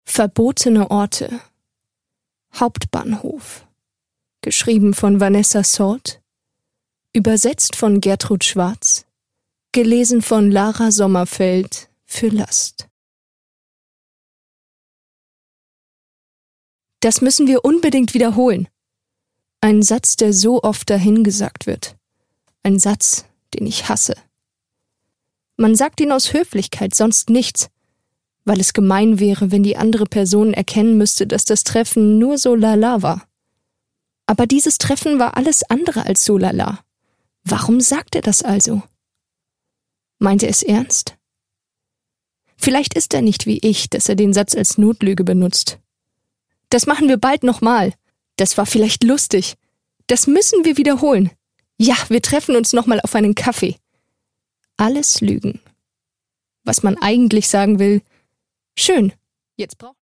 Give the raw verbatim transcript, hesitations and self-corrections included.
Verbotene Orte. Hauptbahnhof. Geschrieben von Vanessa Sort. Übersetzt von Gertrud Schwarz. Gelesen von Lara Sommerfeld für Last. Das müssen wir unbedingt wiederholen. Ein Satz, der so oft dahingesagt wird. Ein Satz, den ich hasse. Man sagt ihn aus Höflichkeit, sonst nichts, weil es gemein wäre, wenn die andere Person erkennen müsste, dass das Treffen nur so lala war. Aber dieses Treffen war alles andere als so lala. Warum sagt er das also? Meint er es ernst? Vielleicht ist er nicht wie ich, dass er den Satz als Notlüge benutzt. Das machen wir bald nochmal. Das war vielleicht lustig. Das müssen wir wiederholen. Ja, wir treffen uns nochmal auf einen Kaffee. Alles Lügen. Was man eigentlich sagen will, schön, jetzt braucht